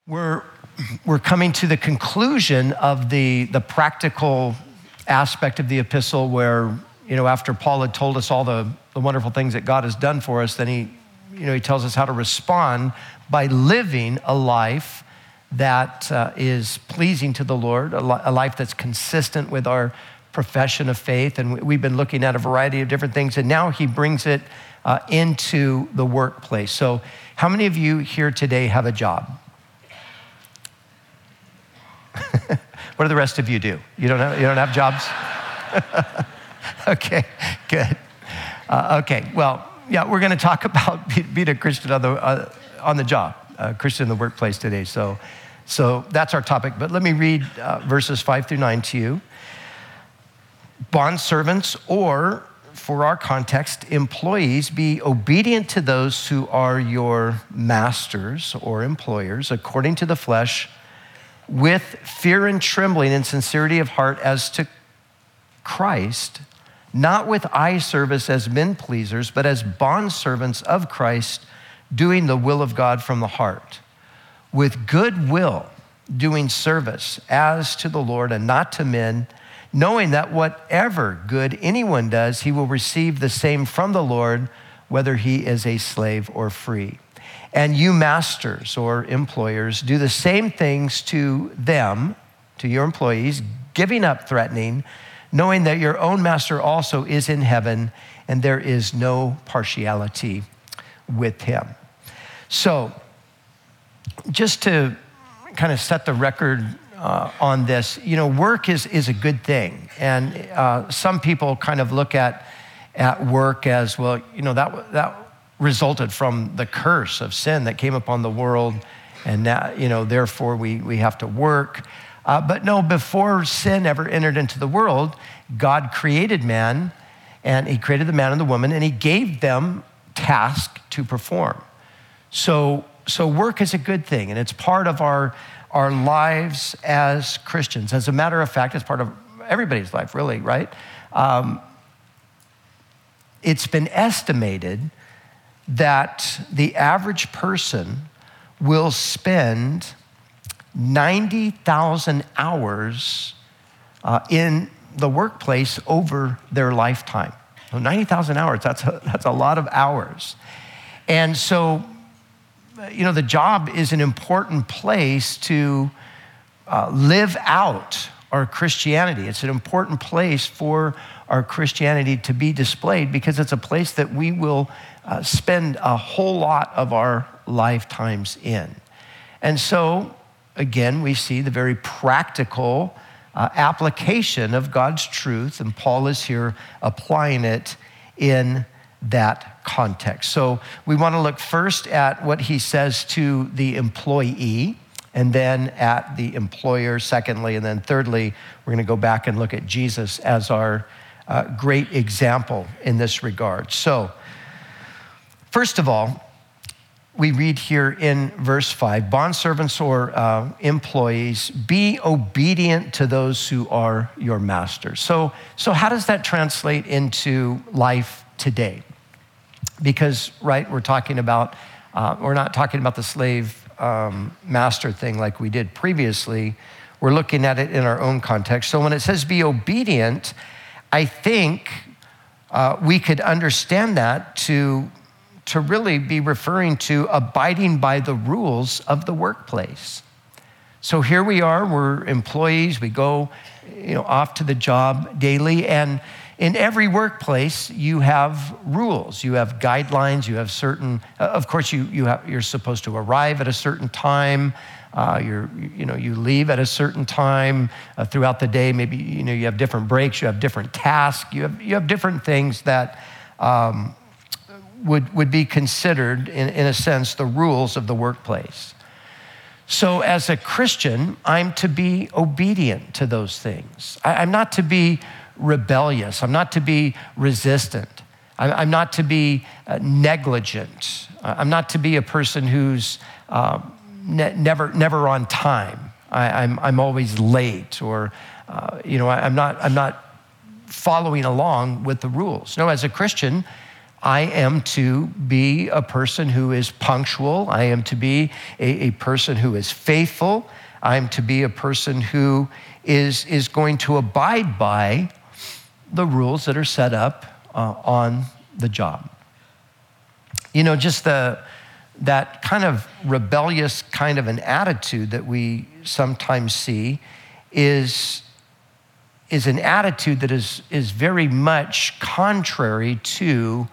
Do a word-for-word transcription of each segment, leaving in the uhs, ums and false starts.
We're, we're coming to the conclusion of the, the practical aspect of the epistle where, you know, after Paul had told us all the, the wonderful things that God has done for us, then he, you know, he tells us how to respond by living a life that uh, is pleasing to the Lord, a, li- a life that's consistent with our profession of faith. And we've been looking at a variety of different things, and now he brings it uh, into the workplace. So how many of you here today have a job? What do the rest of you do? You don't have, you don't have jobs? Okay, good. Uh, okay, well, yeah, we're going to talk about be, being a Christian on the, uh, on the job, a Christian in the workplace today. So, so that's our topic. But let me read uh, verses five through nine to you. Bondservants, or for our context, employees, be obedient to those who are your masters or employers according to the flesh, with fear and trembling and sincerity of heart as to Christ, not with eye service as men pleasers, but as bondservants of Christ, doing the will of God from the heart, with good will, doing service as to the Lord and not to men, knowing that whatever good anyone does, he will receive the same from the Lord, whether he is a slave or free. And you masters or employers, do the same things to them, to your employees, giving up threatening, knowing that your own master also is in heaven, and there is no partiality with him. So just to kind of set the record uh, on this, you know, work is, is a good thing. And uh, some people kind of look at, at work as, well, you know, that that resulted from the curse of sin that came upon the world, and now, you know, therefore we, we have to work. Uh, but no, before sin ever entered into the world, God created man, and he created the man and the woman, and he gave them tasks to perform. So, so work is a good thing, and it's part of our, our lives as Christians. As a matter of fact, it's part of everybody's life, really, right? Um, it's been estimated that the average person will spend ninety thousand hours uh, in the workplace over their lifetime. So ninety thousand hours, that's a, that's a lot of hours. And so, you know, the job is an important place to uh, live out our Christianity. It's an important place for our Christianity to be displayed, because it's a place that we will uh, spend a whole lot of our lifetimes in. And so, again, we see the very practical uh, application of God's truth, and Paul is here applying it in that context. So we want to look first at what he says to the employee, and then at the employer, secondly, and then thirdly, we're going to go back and look at Jesus as our uh, great example in this regard. So, first of all, we read here in verse five, bondservants or uh, employees, be obedient to those who are your masters. So, so how does that translate into life today? Because, right, we're talking about, uh, we're not talking about the slave um, master thing like we did previously. We're looking at it in our own context. So when it says be obedient, I think uh, we could understand that to to really be referring to abiding by the rules of the workplace. So here we are, we're employees, we go, you know, off to the job daily, and in every workplace, you have rules, you have guidelines, you have certain, of course, you, you have, you're supposed to arrive at a certain time, uh, you're, you know, you leave at a certain time uh, throughout the day, maybe, you know, you have different breaks, you have different tasks, you have, you have different things that, um, would, would be considered, in, in a sense, the rules of the workplace. So as a Christian, I'm to be obedient to those things. I, I'm not to be rebellious. I'm not to be resistant. I, I'm not to be uh, negligent. I'm not to be a person who's uh, ne- never never on time. I, I'm, I'm always late, or uh, you know, I, I'm not I'm not following along with the rules. No, as a Christian, I am to be a person who is punctual. I am to be a, a person who is faithful. I am to be a person who is, is going to abide by the rules that are set up uh, on the job. You know, just the that kind of rebellious kind of an attitude that we sometimes see is, is an attitude that is, is very much contrary to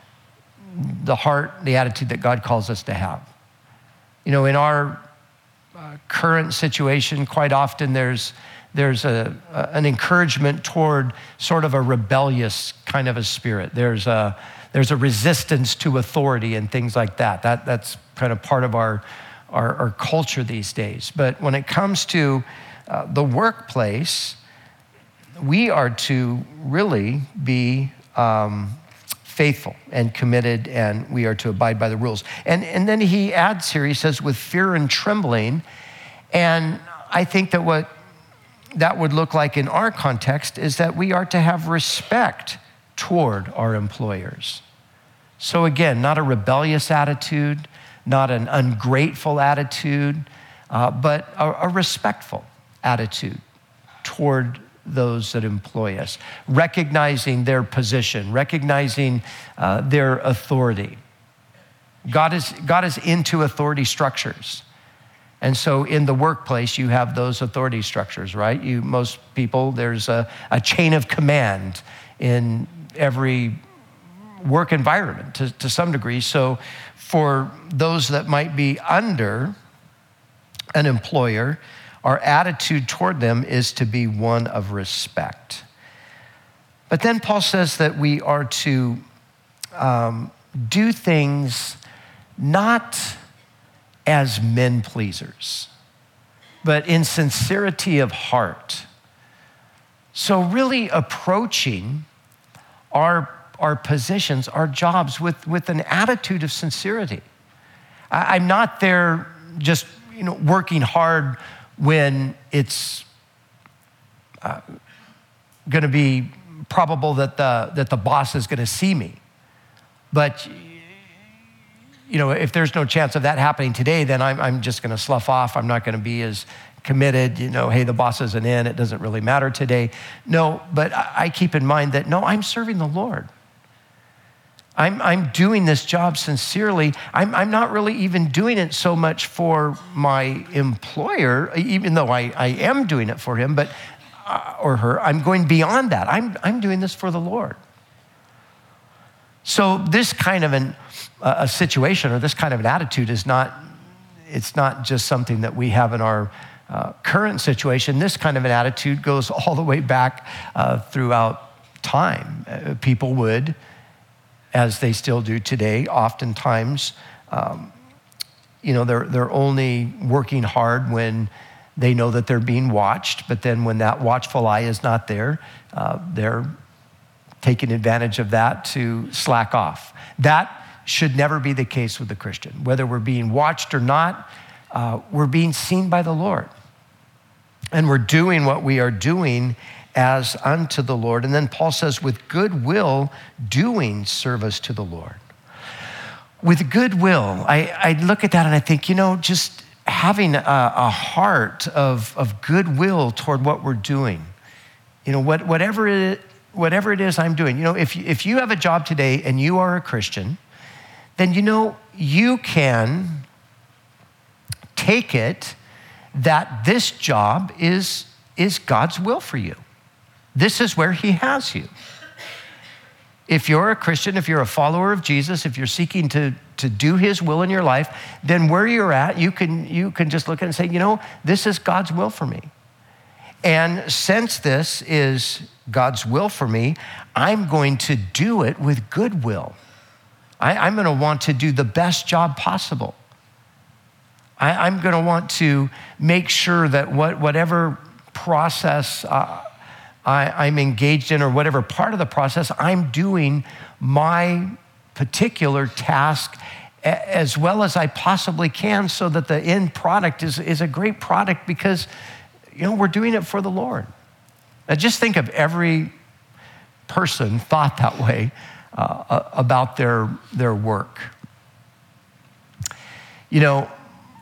the heart, the attitude that God calls us to have. You know, in our uh, current situation, quite often there's there's a, a an encouragement toward sort of a rebellious kind of a spirit. There's a there's a resistance to authority and things like that. That that's kind of part of our our, our culture these days. But when it comes to uh, the workplace, we are to really be um, faithful and committed, and we are to abide by the rules. And, and then he adds here, he says, with fear and trembling. And I think that what that would look like in our context is that we are to have respect toward our employers. So again, not a rebellious attitude, not an ungrateful attitude, uh, but a, a respectful attitude toward those that employ us, recognizing their position, recognizing uh, their authority. God is, God is into authority structures. And so in the workplace, you have those authority structures, right? You, most people, there's a, a chain of command in every work environment to, to some degree. So for those that might be under an employer, our attitude toward them is to be one of respect. But then Paul says that we are to um, do things not as men pleasers, but in sincerity of heart. So really approaching our, our positions, our jobs with, with an attitude of sincerity. I, I'm not there just, you know, working hard when it's uh, going to be probable that the that the boss is going to see me. But you know, if there's no chance of that happening today, then I'm I'm just going to slough off. I'm not going to be as committed. You know, hey, the boss isn't in. It doesn't really matter today. No, but I keep in mind that no, I'm serving the Lord. I'm, I'm doing this job sincerely. I'm, I'm not really even doing it so much for my employer, even though I, I am doing it for him, but uh, or her. I'm going beyond that. I'm, I'm doing this for the Lord. So this kind of an, uh, a situation or this kind of an attitude is not, it's not just something that we have in our uh, current situation. This kind of an attitude goes all the way back uh, throughout time. Uh, people would, as they still do today, oftentimes, um, you know, they're they're only working hard when they know that they're being watched. But then when that watchful eye is not there, uh, they're taking advantage of that to slack off. That should never be the case with the Christian. Whether we're being watched or not, uh, we're being seen by the Lord. And we're doing what we are doing as unto the Lord. And then Paul says, with goodwill, doing service to the Lord. With goodwill, I, I look at that and I think, you know, just having a, a heart of, of goodwill toward what we're doing. You know, what, whatever, it, whatever it is I'm doing. You know, if, if you have a job today and you are a Christian, then, you know, you can take it that this job is, is God's will for you. This is where he has you. If you're a Christian, if you're a follower of Jesus, if you're seeking to, to do his will in your life, then where you're at, you can, you can just look at it and say, you know, this is God's will for me. And since this is God's will for me, I'm going to do it with goodwill. I, I'm going to want to do the best job possible. I, I'm going to want to make sure that what, whatever process uh, I, I'm engaged in, or whatever part of the process, I'm doing my particular task a, as well as I possibly can, so that the end product is, is a great product, because, you know, we're doing it for the Lord. Now just think of every person thought that way. uh, about their, their work. You know,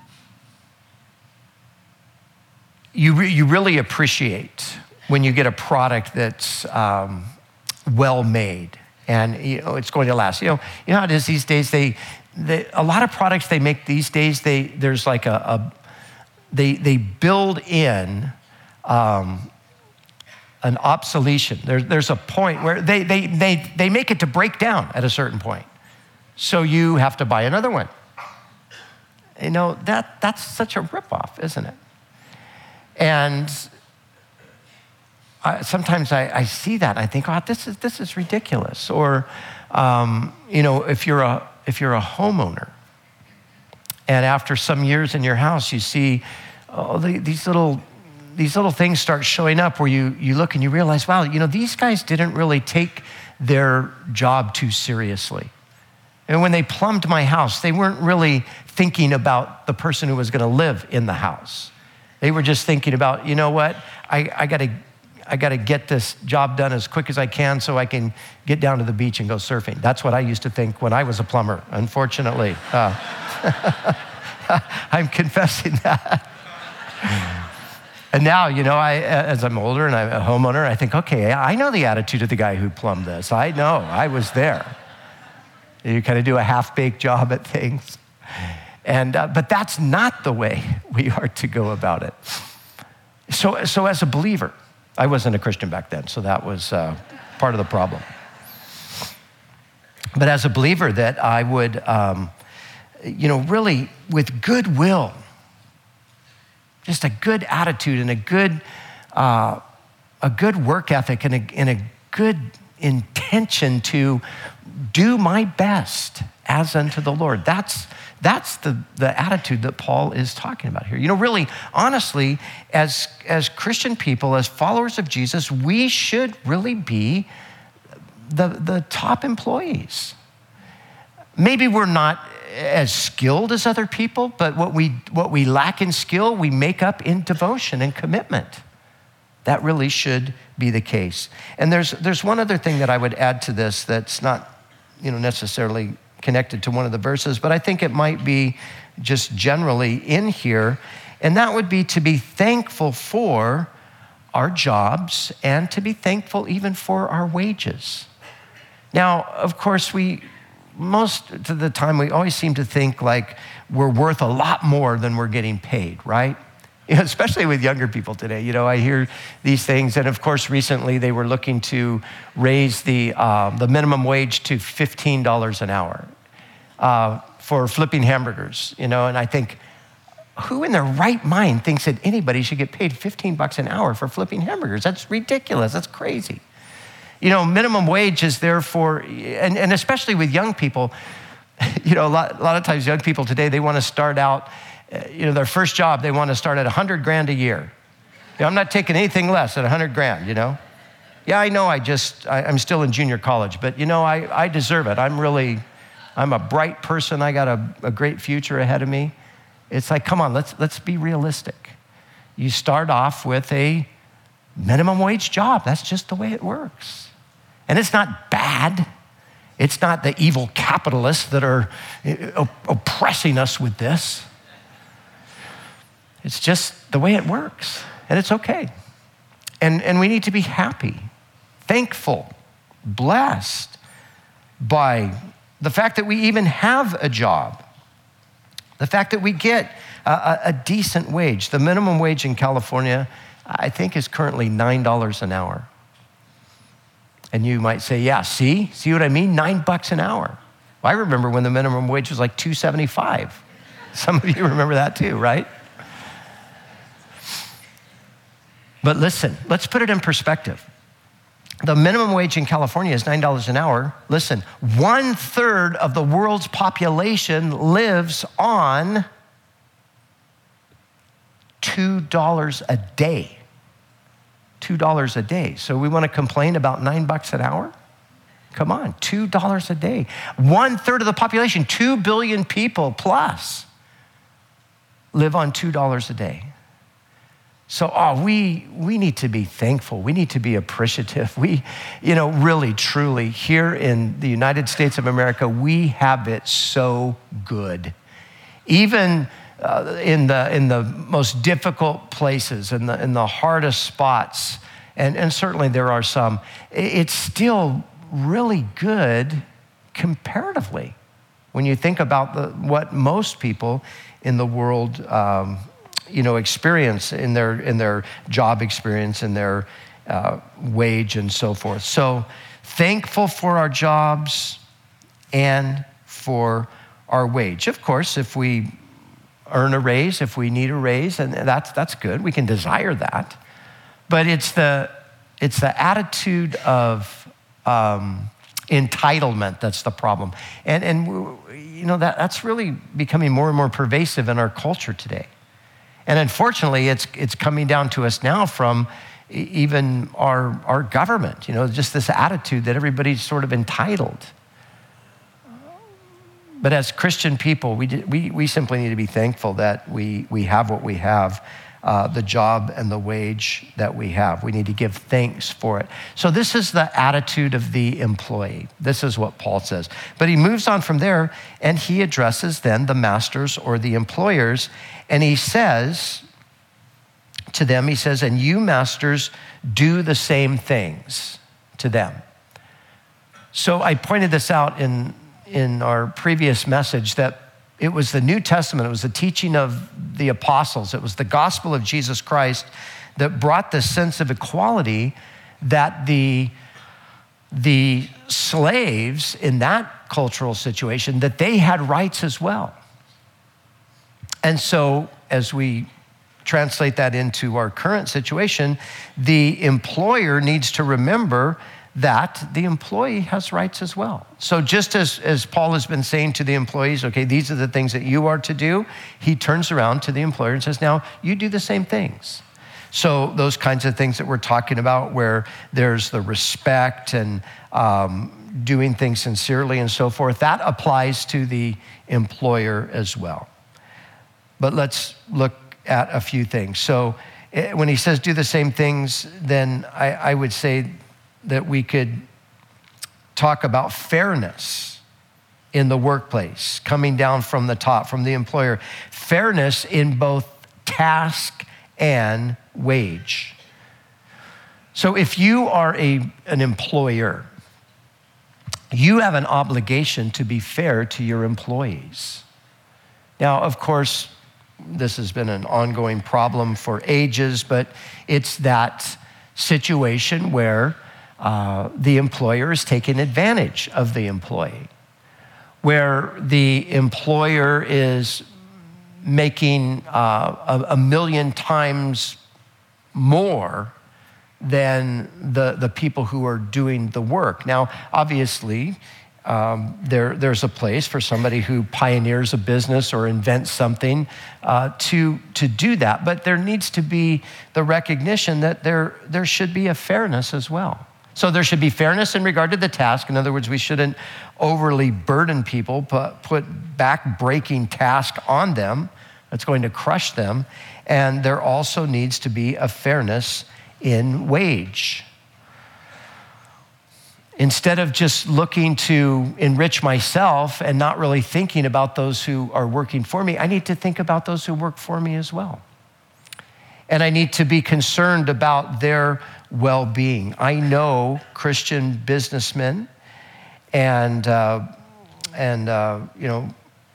you, re- you really appreciate when you get a product that's um, well made and you know it's going to last. You know, you know how it is these days. They, they a lot of products they make these days. They there's like a, a they they build in um, an obsolescence. There's there's a point where they they they they make it to break down at a certain point, so you have to buy another one. You know that that's such a ripoff, isn't it? And I, sometimes I, I see that and I think, oh, this is this is ridiculous. Or, um, you know, if you're a if you're a homeowner, and after some years in your house, you see oh, the, these little these little things start showing up where you you look and you realize, wow, you know, these guys didn't really take their job too seriously. And when they plumbed my house, they weren't really thinking about the person who was going to live in the house. They were just thinking about, you know what, I, I got to. I got to get this job done as quick as I can so I can get down to the beach and go surfing. That's what I used to think when I was a plumber, unfortunately. Uh, I'm confessing that. And now, you know, I, as I'm older and I'm a homeowner, I think, okay, I know the attitude of the guy who plumbed this. I know, I was there. You kind of do a half-baked job at things. And, uh, but that's not the way we are to go about it. So, so as a believer, I wasn't a Christian back then, so that was uh, part of the problem. But as a believer, that I would, um, you know, really with goodwill, just a good attitude and a good, uh, a good work ethic and a, and a good intention to do my best as unto the Lord. That's That's the, the attitude that Paul is talking about here. You know, really, honestly, as, as Christian people, as followers of Jesus, we should really be the, the top employees. Maybe we're not as skilled as other people, but what we, what we lack in skill, we make up in devotion and commitment. That really should be the case. And there's, there's one other thing that I would add to this that's not, you know, necessarily connected to one of the verses, but I think it might be just generally in here, and that would be to be thankful for our jobs and to be thankful even for our wages. Now, of course, we, most of the time, we always seem to think like we're worth a lot more than we're getting paid, right? You know, especially with younger people today. You know, I hear these things, and of course, recently they were looking to raise the uh, the minimum wage to fifteen dollars an hour uh, for flipping hamburgers. You know, and I think, who in their right mind thinks that anybody should get paid fifteen bucks an hour for flipping hamburgers? That's ridiculous. That's crazy. You know, minimum wage is there for, and, and especially with young people. You know, a lot, a lot of times young people today, they want to start out. You know, their first job, they want to start at a hundred grand a year. You know, I'm not taking anything less than a hundred grand, you know? Yeah, I know I just, I, I'm still in junior college, but you know, I, I deserve it. I'm really, I'm a bright person. I got a, a great future ahead of me. It's like, come on, let's, let's be realistic. You start off with a minimum wage job. That's just the way it works. And it's not bad. It's not the evil capitalists that are oppressing us with this. It's just the way it works, and it's okay. And, and we need to be happy, thankful, blessed by the fact that we even have a job, the fact that we get a, a decent wage. The minimum wage in California, I think, is currently nine dollars an hour. And you might say, yeah, see? See what I mean? Nine bucks an hour. Well, I remember when the minimum wage was like two seventy-five. Some of you remember that too, right? But listen, let's put it in perspective. The minimum wage in California is nine dollars an hour. Listen, one third of the world's population lives on two dollars a day. two dollars a day. So we want to complain about nine bucks an hour? Come on, two dollars a day. One third of the population, two billion people plus, live on two dollars a day. So, oh, we we need to be thankful. We need to be appreciative. We, you know, really, truly, here in the United States of America, we have it so good. Even uh, in the in the most difficult places, in the in the hardest spots, and, and certainly there are some, it's still really good comparatively when you think about the, what most people in the world um, you know, experience in their in their job experience, in their uh, wage and so forth. So thankful for our jobs and for our wage. Of course, if we earn a raise, if we need a raise, and that's that's good. We can desire that. But it's the it's the attitude of um, entitlement that's the problem. And and you know that that's really becoming more and more pervasive in our culture today. And unfortunately, it's it's coming down to us now from even our our government, you know, just this attitude that everybody's sort of entitled. But as Christian people, we we we simply need to be thankful that we we have what we have, uh, the job and the wage that we have. We need to give thanks for it. So this is the attitude of the employee. This is what Paul says. But he moves on from there, and he addresses then the masters or the employers. And he says to them, he says, and you masters do the same things to them. So I pointed this out in, in our previous message that it was the New Testament, it was the teaching of the apostles, it was the gospel of Jesus Christ that brought this sense of equality that the, the slaves in that cultural situation, that they had rights as well. And so as we translate that into our current situation, the employer needs to remember that the employee has rights as well. So just as, as Paul has been saying to the employees, okay, these are the things that you are to do, he turns around to the employer and says, now you do the same things. So those kinds of things that we're talking about where there's the respect and um, doing things sincerely and so forth, that applies to the employer as well. But let's look at a few things. So when he says do the same things, then I, I would say that we could talk about fairness in the workplace, coming down from the top, from the employer. Fairness in both task and wage. So if you are a, an employer, you have an obligation to be fair to your employees. Now, of course, this has been an ongoing problem for ages, but it's that situation where uh, the employer is taking advantage of the employee, where the employer is making uh, a, a million times more than the, the people who are doing the work. Now, obviously, Um, there, there's a place for somebody who pioneers a business or invents something uh, to, to do that. But there needs to be the recognition that there, there should be a fairness as well. So there should be fairness in regard to the task. In other words, we shouldn't overly burden people, put, put back-breaking task on them that's going to crush them. And there also needs to be a fairness in wage. Instead of just looking to enrich myself and not really thinking about those who are working for me, I need to think about those who work for me as well. And I need to be concerned about their well-being. I know Christian businessmen and, uh, and uh, you know,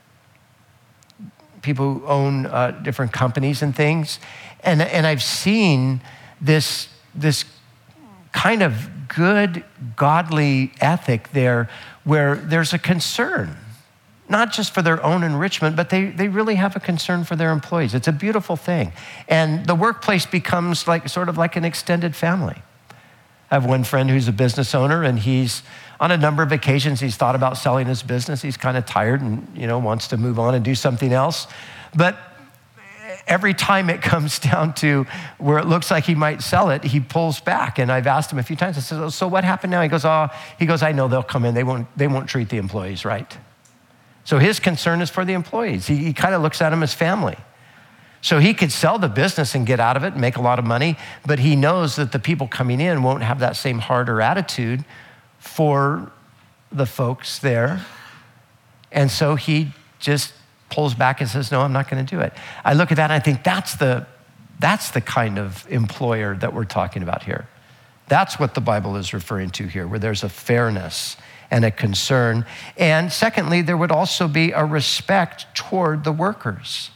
people who own uh, different companies and things. And, and I've seen this, this kind of good, godly ethic there where there's a concern, not just for their own enrichment, but they, they really have a concern for their employees. It's a beautiful thing. And the workplace becomes like sort of like an extended family. I have one friend who's a business owner, and he's, on a number of occasions, he's thought about selling his business. He's kind of tired and, you know, wants to move on and do something else. But every time it comes down to where it looks like he might sell it, he pulls back. And I've asked him a few times, I said, so what happened now? He goes, oh, he goes, I know they'll come in. They won't, they won't treat the employees right. So his concern is for the employees. He, he kind of looks at them as family. So he could sell the business and get out of it and make a lot of money, but he knows that the people coming in won't have that same heart or attitude for the folks there. And so he just pulls back and says, no, I'm not going to do it. I look at that and I think that's the, that's the kind of employer that we're talking about here. That's what the Bible is referring to here, where there's a fairness and a concern. And secondly, there would also be a respect toward the workers.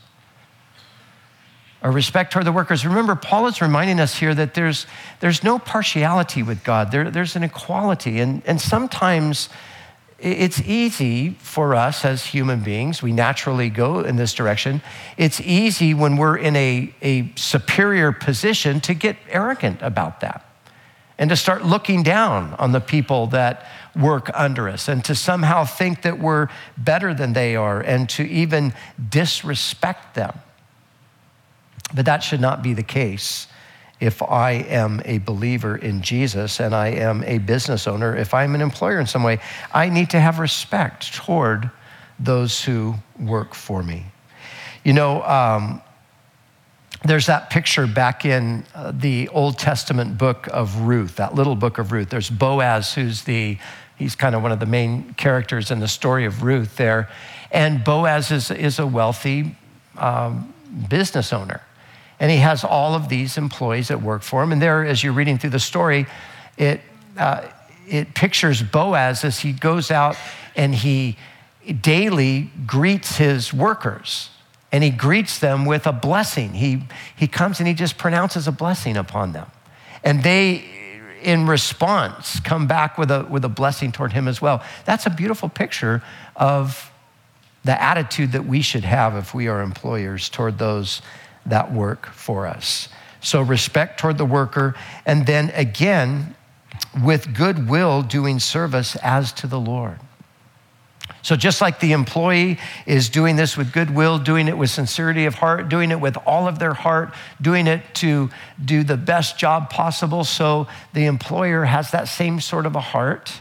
A respect toward the workers. Remember, Paul is reminding us here that there's, there's no partiality with God. There, there's an equality. And, and sometimes it's easy for us as human beings, we naturally go in this direction. It's easy when we're in a, a superior position to get arrogant about that and to start looking down on the people that work under us and to somehow think that we're better than they are and to even disrespect them. But that should not be the case if I am a believer in Jesus and I am a business owner. If I'm an employer in some way, I need to have respect toward those who work for me. You know, um, there's that picture back in uh, the Old Testament book of Ruth, that little book of Ruth. There's Boaz, who's the, he's kind of one of the main characters in the story of Ruth there. And Boaz is, is a wealthy um, business owner. And he has all of these employees that work for him. And there, as you're reading through the story, it, uh, it pictures Boaz as he goes out and he daily greets his workers. And he greets them with a blessing. He, he comes and he just pronounces a blessing upon them. And they, in response, come back with a, with a blessing toward him as well. That's a beautiful picture of the attitude that we should have if we are employers toward those that work for us. So respect toward the worker, and then again, with goodwill doing service as to the Lord. So just like the employee is doing this with goodwill, doing it with sincerity of heart, doing it with all of their heart, doing it to do the best job possible, so the employer has that same sort of a heart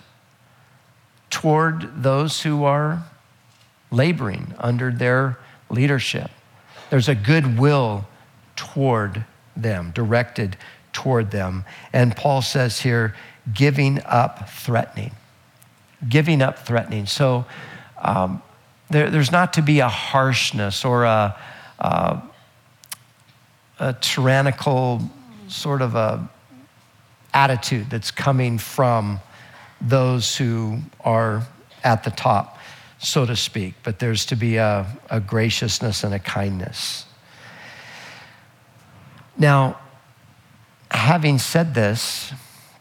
toward those who are laboring under their leadership. There's a goodwill toward them, directed toward them. And Paul says here, giving up threatening. Giving up threatening. So um, there, there's not to be a harshness or a, a, a tyrannical sort of a attitude that's coming from those who are at the top, so to speak, but there's to be a, a graciousness and a kindness. Now, having said this,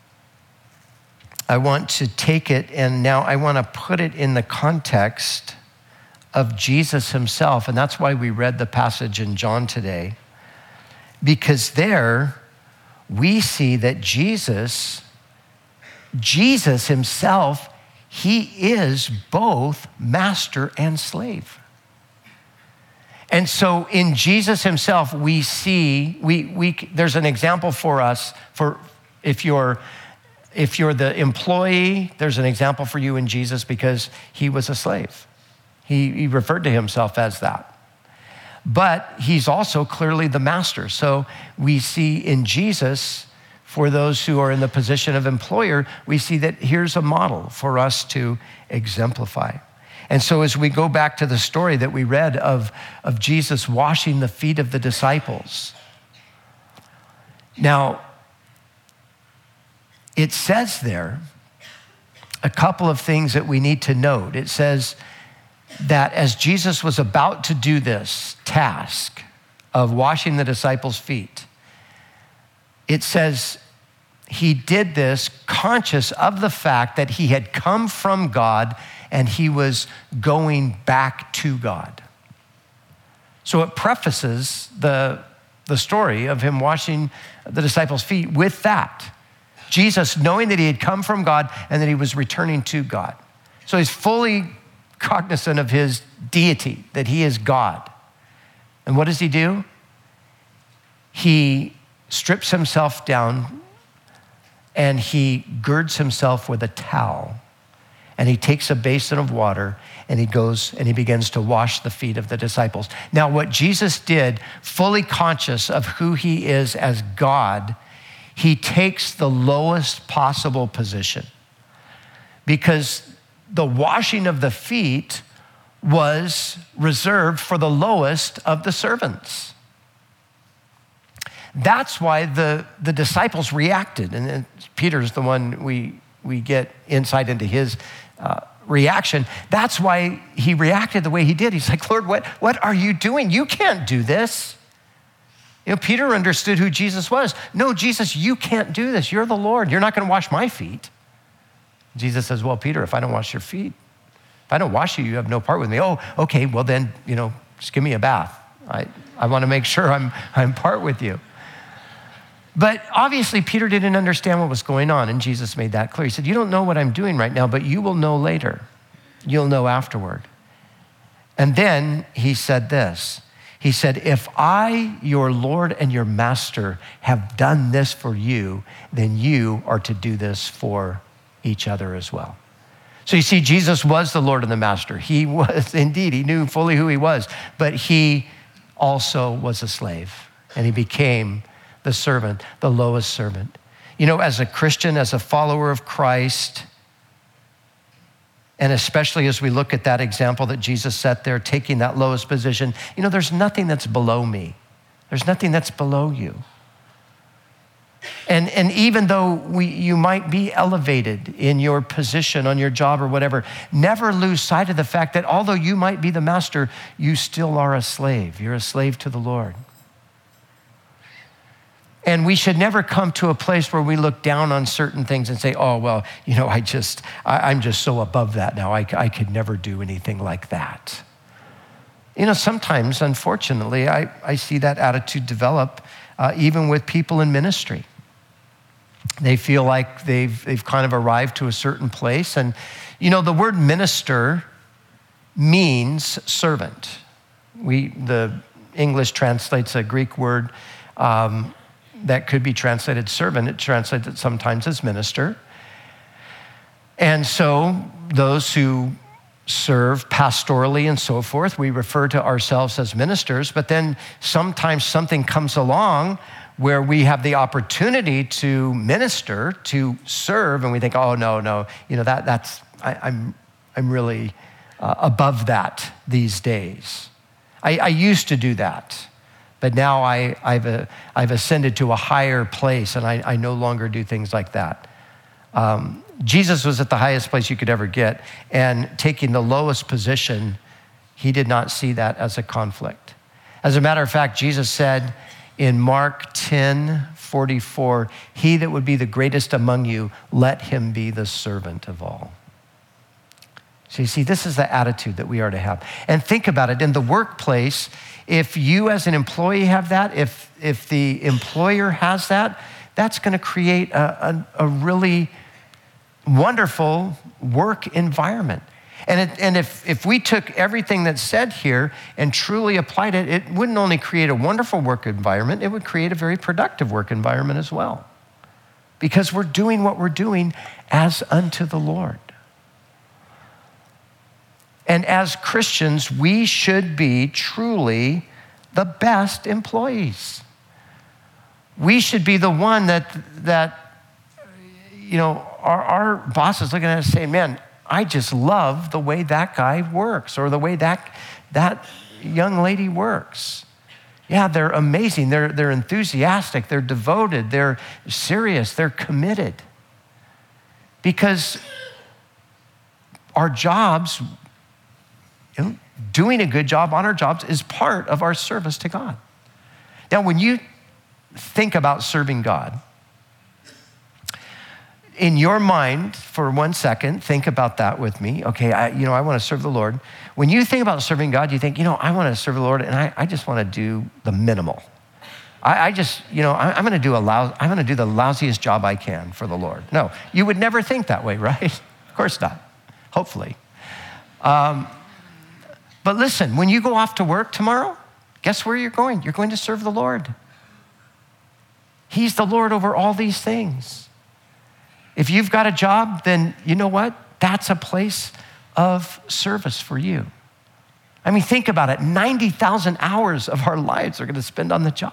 I want to take it and now I want to put it in the context of Jesus himself, and that's why we read the passage in John today, because there we see that Jesus, Jesus himself, he is both master and slave. And so in Jesus himself, we see, we, we, there's an example for us for if you're, if you're the employee, there's an example for you in Jesus because he was a slave. He, he referred to himself as that. But he's also clearly the master. So we see in Jesus, for those who are in the position of employer, we see that here's a model for us to exemplify. And so as we go back to the story that we read of, of Jesus washing the feet of the disciples. Now, it says there a couple of things that we need to note. It says that as Jesus was about to do this task of washing the disciples' feet, it says he did this conscious of the fact that he had come from God and he was going back to God. So it prefaces the, the story of him washing the disciples' feet with that. Jesus knowing that he had come from God and that he was returning to God. So he's fully cognizant of his deity, that he is God. And what does he do? He strips himself down and he girds himself with a towel. and he takes a basin of water and he goes and he begins to wash the feet of the disciples. Now, what Jesus did, fully conscious of who he is as God, he takes the lowest possible position, because the washing of the feet was reserved for the lowest of the servants. That's why the, the disciples reacted. And Peter's the one we, we get insight into his uh, reaction. That's why he reacted the way he did. He's like, Lord, what, what are you doing? You can't do this. You know, Peter understood who Jesus was. No, Jesus, you can't do this. You're the Lord. You're not going to wash my feet. Jesus says, well, Peter, if I don't wash your feet, if I don't wash you, you have no part with me. Oh, okay, well then, you know, just give me a bath. I, I want to make sure I'm, I'm part with you. But obviously, Peter didn't understand what was going on, and Jesus made that clear. He said, you don't know what I'm doing right now, but you will know later. You'll know afterward. And then he said this. He said, if I, your Lord and your master, have done this for you, then you are to do this for each other as well. So you see, Jesus was the Lord and the master. He was indeed, he knew fully who he was, but he also was a slave, and he became the servant, the lowest servant. You know, as a Christian, as a follower of Christ, and especially as we look at that example that Jesus set there, taking that lowest position, you know, there's nothing that's below me. There's nothing that's below you. And, and even though we, you might be elevated in your position on your job or whatever, never lose sight of the fact that although you might be the master, you still are a slave. You're a slave to the Lord. And we should never come to a place where we look down on certain things and say, oh, well, you know, I just, I, I'm just so above that now. I, I could never do anything like that. You know, sometimes, unfortunately, I, I see that attitude develop uh, even with people in ministry. They feel like they've, they've kind of arrived to a certain place. And, you know, the word minister means servant. We, the English translates a Greek word um, that could be translated servant. It translates it sometimes as minister. And so those who serve pastorally and so forth, we refer to ourselves as ministers, but then sometimes something comes along where we have the opportunity to minister, to serve, and we think, oh, no, no, you know, that that's, I, I'm, I'm really uh, above that these days. I, I used to do that. But now I, I've, uh, I've ascended to a higher place, and I, I no longer do things like that. Um, Jesus was at the highest place you could ever get, and taking the lowest position, he did not see that as a conflict. As a matter of fact, Jesus said in Mark ten forty-four, he that would be the greatest among you, let him be the servant of all. So you see, this is the attitude that we are to have. And think about it, in the workplace, if you as an employee have that, if, if the employer has that, that's gonna create a, a, a really wonderful work environment. And, it, and if, if we took everything that's said here and truly applied it, it wouldn't only create a wonderful work environment, it would create a very productive work environment as well. Because we're doing what we're doing as unto the Lord. And as Christians, we should be truly the best employees. We should be the one that, that you know, our, our boss is looking at us saying, man, I just love the way that guy works, or the way that, that young lady works. Yeah, they're amazing. They're, they're enthusiastic. They're devoted. They're serious. They're committed. Because our jobs, you know, doing a good job on our jobs is part of our service to God. Now, when you think about serving God, in your mind, for one second, think about that with me. Okay, I, you know, I want to serve the Lord. When you think about serving God, you think, you know, I want to serve the Lord, and I, I just want to do the minimal. I, I just, you know, I, I'm going to do a lou- I'm going to do the lousiest job I can for the Lord. No, you would never think that way, right? Of course not. Hopefully. Um, but listen, when you go off to work tomorrow, guess where you're going? You're going to serve the Lord. He's the Lord over all these things. If you've got a job, then you know what? that's a place of service for you. I mean, think about it. ninety thousand hours of our lives are going to spend on the job.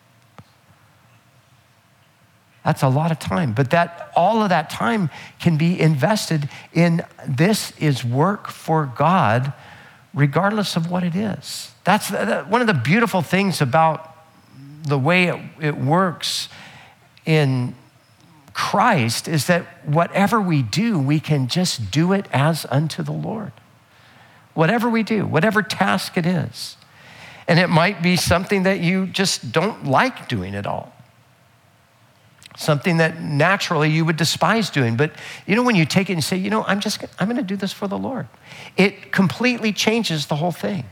That's a lot of time. But that all of that time can be invested in this is work for God, regardless of what it is. That's one of the beautiful things about the way it, it works in Christ is that whatever we do, we can just do it as unto the Lord. Whatever we do, whatever task it is. And it might be something that you just don't like doing at all. Something that naturally you would despise doing. But you know, when you take it and say, you know, I'm just, I'm gonna do this for the Lord. It completely changes the whole thing.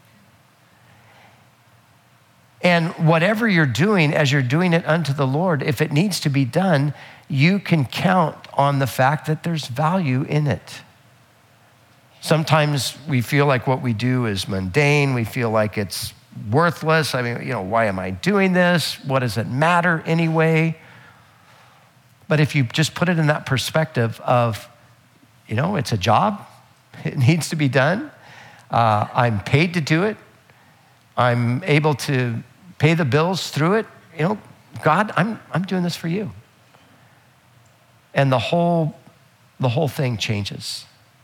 And whatever you're doing, as you're doing it unto the Lord, if it needs to be done, you can count on the fact that there's value in it. Sometimes we feel like what we do is mundane. We feel like it's worthless. I mean, you know, why am I doing this? What does it matter anyway? But if you just put it in that perspective of, you know, it's a job. It needs to be done. Uh, I'm paid to do it. I'm able to pay the bills through it. You know, God, I'm, I'm doing this for you. And the whole, the whole thing changes.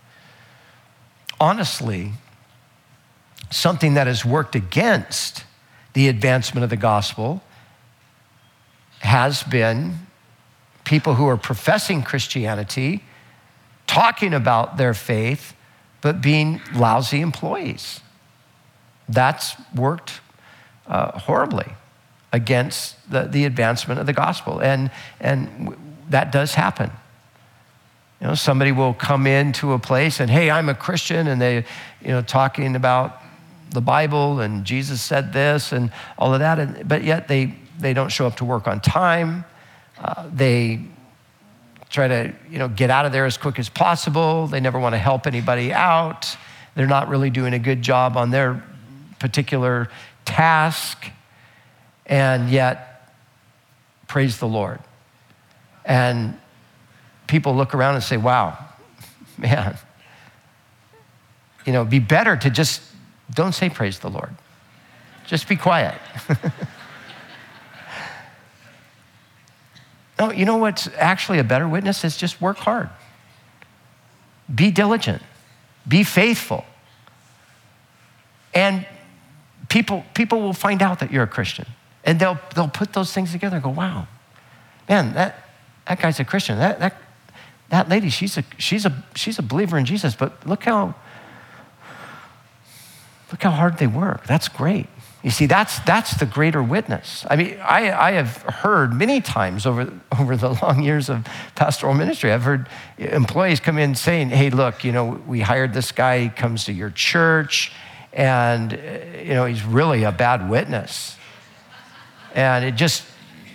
Honestly, something that has worked against the advancement of the gospel has been people who are professing Christianity, talking about their faith, but being lousy employees. That's worked uh, horribly against the, the advancement of the gospel. And, and that does happen. You know, somebody will come into a place and, hey, I'm a Christian, and they, you know, talking about the Bible and Jesus said this and all of that, and, but yet they, they don't show up to work on time. Uh, they try to, you know, get out of there as quick as possible. They never want to help anybody out. They're not really doing a good job on their particular task, and yet, praise the Lord. And people look around and say, wow, man, you know, it'd be better to just don't say praise the Lord. Just be quiet. No, you know what's actually a better witness is just work hard. Be diligent. Be faithful. And people, people will find out that you're a Christian. And they'll, they'll put those things together and go, wow, man, that, that guy's a Christian. That, that, that lady, she's a, she's, a, she's a believer in Jesus, but look how, look how hard they work. That's great. You see, that's, that's the greater witness. I mean, I, I have heard many times over, over the long years of pastoral ministry, I've heard employees come in saying, hey, look, you know, we hired this guy, he comes to your church, and, you know, he's really a bad witness. And it just,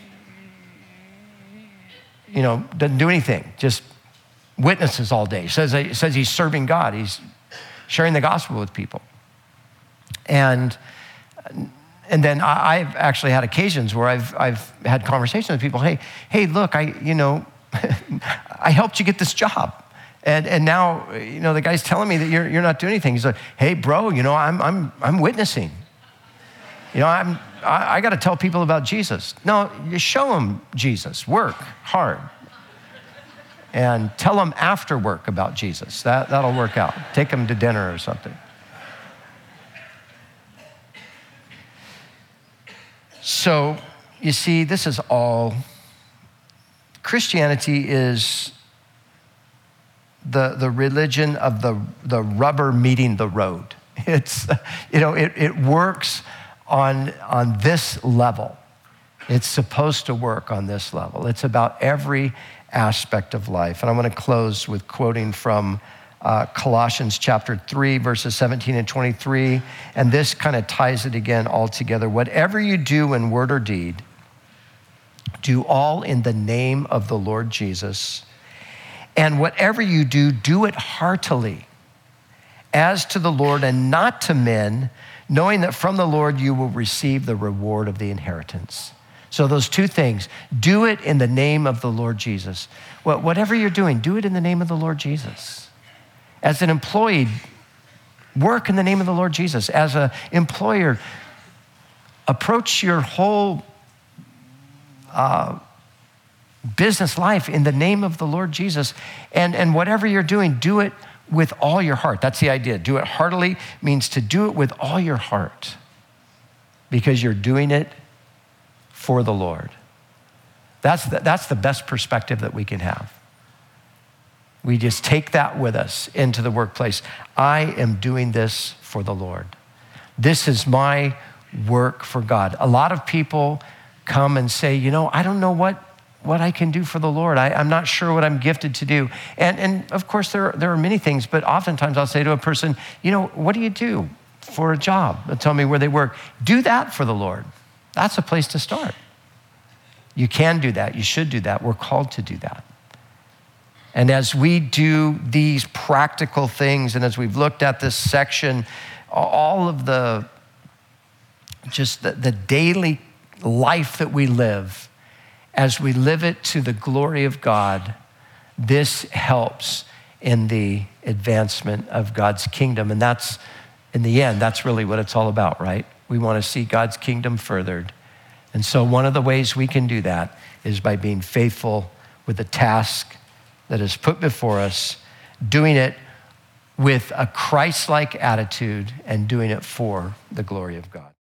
you know, doesn't do anything, just witnesses all day. Says, says he's serving God, he's sharing the gospel with people. And And then I've actually had occasions where I've I've had conversations with people. Hey, hey, look, I you know, I helped you get this job, and and now you know the guy's telling me that you're you're not doing anything. He's like, hey, bro, you know, I'm I'm I'm witnessing. You know, I'm I, I got to tell people about Jesus. No, you show them Jesus. Work hard, and tell them after work about Jesus. That that'll work out. Take them to dinner or something. So, you see, this is all, Christianity is the, the religion of the, the rubber meeting the road. It's, you know, it, it works on, on this level. It's supposed to work on this level. It's about every aspect of life. And I want to close with quoting from Uh, Colossians chapter three, verses seventeen and twenty-three. And this kind of ties it again all together. Whatever you do in word or deed, do all in the name of the Lord Jesus. And whatever you do, do it heartily, as to the Lord and not to men, knowing that from the Lord you will receive the reward of the inheritance. So those two things, do it in the name of the Lord Jesus. Whatever you're doing, do it in the name of the Lord Jesus. As an employee, work in the name of the Lord Jesus. As an employer, approach your whole uh, business life in the name of the Lord Jesus. And, and whatever you're doing, do it with all your heart. That's the idea. Do it heartily means to do it with all your heart because you're doing it for the Lord. That's the, that's the best perspective that we can have. We just take that with us into the workplace. I am doing this for the Lord. This is my work for God. A lot of people come and say, you know, I don't know what, what I can do for the Lord. I, I'm not sure what I'm gifted to do. And, and of course, there, there are many things, but oftentimes I'll say to a person, you know, what do you do for a job? They'll tell me where they work. Do that for the Lord. That's a place to start. You can do that. You should do that. We're called to do that. And as we do these practical things, and as we've looked at this section, all of the, just the, the daily life that we live, as we live it to the glory of God, this helps in the advancement of God's kingdom. And that's, in the end, that's really what it's all about, right? We want to see God's kingdom furthered. And so one of the ways we can do that is by being faithful with the task that is put before us, doing it with a Christ-like attitude and doing it for the glory of God.